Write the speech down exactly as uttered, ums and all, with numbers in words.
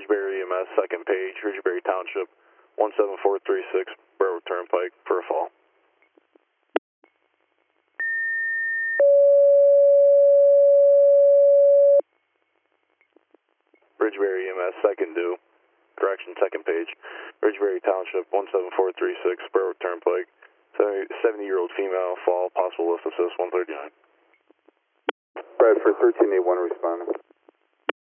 Ridgeberry E M S, second page, Ridgeberry Township, one seven four three six, Berwick Turnpike, for a fall. Ridgeberry E M S, second due, correction, second page, Ridgeberry Township, one seven four three six, Berwick Turnpike, seventy-year-old female, fall, possible lift assist, one thirty-nine. Bradford thirteen eight one responding.